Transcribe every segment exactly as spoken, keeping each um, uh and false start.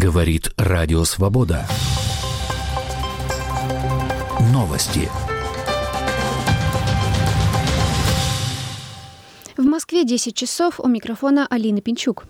Говорит Радио Свобода. Новости. В Москве десять часов, у микрофона Алина Пинчук.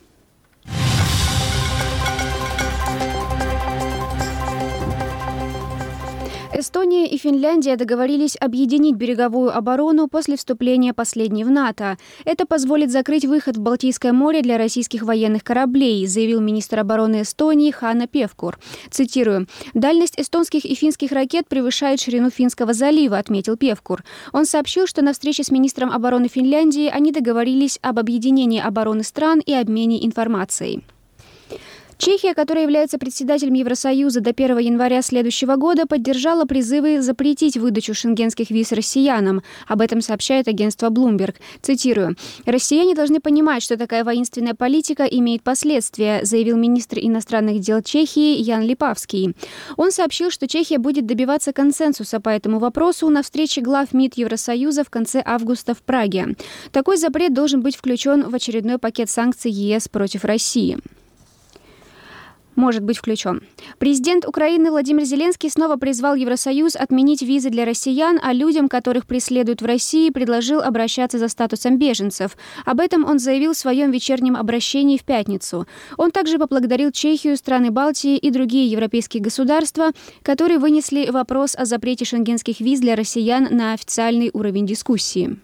Эстония и Финляндия договорились объединить береговую оборону после вступления последней в НАТО. Это позволит закрыть выход в Балтийское море для российских военных кораблей, заявил министр обороны Эстонии Хана Певкур. Цитирую. «Дальность эстонских и финских ракет превышает ширину Финского залива», отметил Певкур. Он сообщил, что на встрече с министром обороны Финляндии они договорились об объединении обороны стран и обмене информацией. Чехия, которая является председателем Евросоюза до первого января следующего года, поддержала призывы запретить выдачу шенгенских виз россиянам. Об этом сообщает агентство Bloomberg. Цитирую. «Россияне должны понимать, что такая воинственная политика имеет последствия», заявил министр иностранных дел Чехии Ян Липавский. Он сообщил, что Чехия будет добиваться консенсуса по этому вопросу на встрече глав МИД Евросоюза в конце августа в Праге. Такой запрет должен быть включен в очередной пакет санкций ЕС против России. Может быть включен. Президент Украины Владимир Зеленский снова призвал Евросоюз отменить визы для россиян, а людям, которых преследуют в России, предложил обращаться за статусом беженцев. Об этом он заявил в своем вечернем обращении в пятницу. Он также поблагодарил Чехию, страны Балтии и другие европейские государства, которые вынесли вопрос о запрете шенгенских виз для россиян на официальный уровень дискуссии.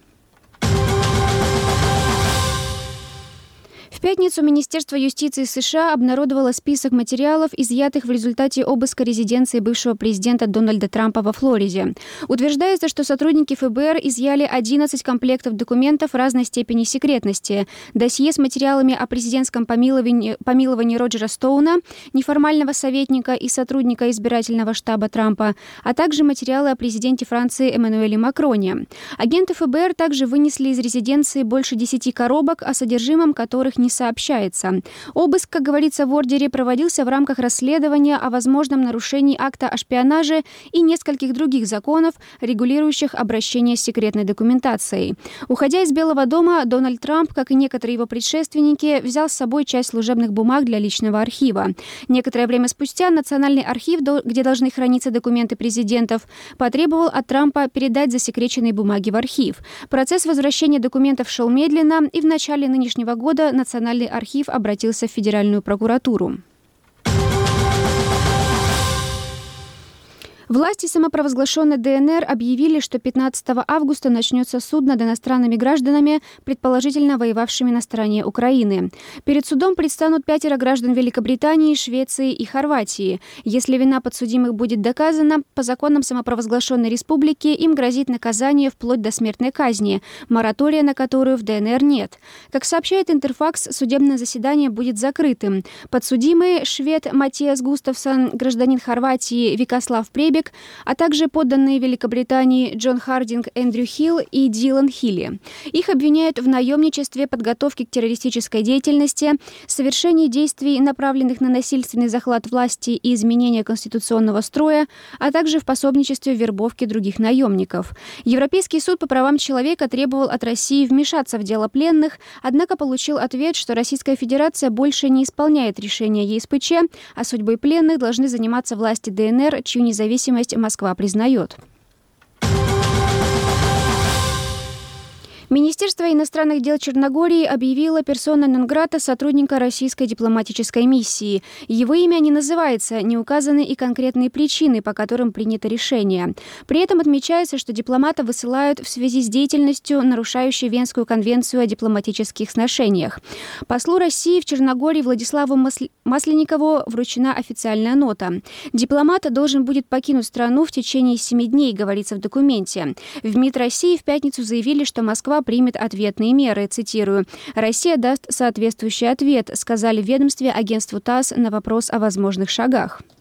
В пятницу Министерство юстиции США обнародовало список материалов, изъятых в результате обыска резиденции бывшего президента Дональда Трампа во Флориде. Утверждается, что сотрудники ФБР изъяли одиннадцать комплектов документов разной степени секретности, досье с материалами о президентском помиловании, помиловании Роджера Стоуна, неформального советника и сотрудника избирательного штаба Трампа, а также материалы о президенте Франции Эммануэле Макроне. Агенты ФБР также вынесли из резиденции больше десяти коробок, о содержимом которых не сообщается. Обыск, как говорится в ордере, проводился в рамках расследования о возможном нарушении акта о шпионаже и нескольких других законов, регулирующих обращение с секретной документацией. Уходя из Белого дома, Дональд Трамп, как и некоторые его предшественники, взял с собой часть служебных бумаг для личного архива. Некоторое время спустя Национальный архив, где должны храниться документы президентов, потребовал от Трампа передать засекреченные бумаги в архив. Процесс возвращения документов шел медленно, и в начале нынешнего года Национальный архив обратился в Федеральную прокуратуру. Власти самопровозглашенной ДНР объявили, что пятнадцатого августа начнется суд над иностранными гражданами, предположительно воевавшими на стороне Украины. Перед судом предстанут пятеро граждан Великобритании, Швеции и Хорватии. Если вина подсудимых будет доказана, по законам самопровозглашенной республики им грозит наказание вплоть до смертной казни, моратория на которую в ДНР нет. Как сообщает Интерфакс, судебное заседание будет закрытым. Подсудимые швед Матиас Густавсон, гражданин Хорватии Викаслав Пребек, а также подданные Великобритании Джон Хардинг, Эндрю Хилл и Дилан Хилли. Их обвиняют в наемничестве, подготовке к террористической деятельности, совершении действий, направленных на насильственный захват власти и изменение конституционного строя, а также в пособничестве в вербовке других наемников. Европейский суд по правам человека требовал от России вмешаться в дело пленных, однако получил ответ, что Российская Федерация больше не исполняет решения ЕСПЧ, а судьбой пленных должны заниматься власти ДНР, чью независимость Москва признает. Министерство иностранных дел Черногории объявило персона нон-грата сотрудника российской дипломатической миссии. Его имя не называется, не указаны и конкретные причины, по которым принято решение. При этом отмечается, что дипломата высылают в связи с деятельностью, нарушающей Венскую конвенцию о дипломатических сношениях. Послу России в Черногории Владиславу Масленникову вручена официальная нота. Дипломат должен будет покинуть страну в течение семи дней, говорится в документе. В МИД России в пятницу заявили, что Москва примет ответные меры. Цитирую. «Россия даст соответствующий ответ», сказали в ведомстве агентству ТАСС на вопрос о возможных шагах.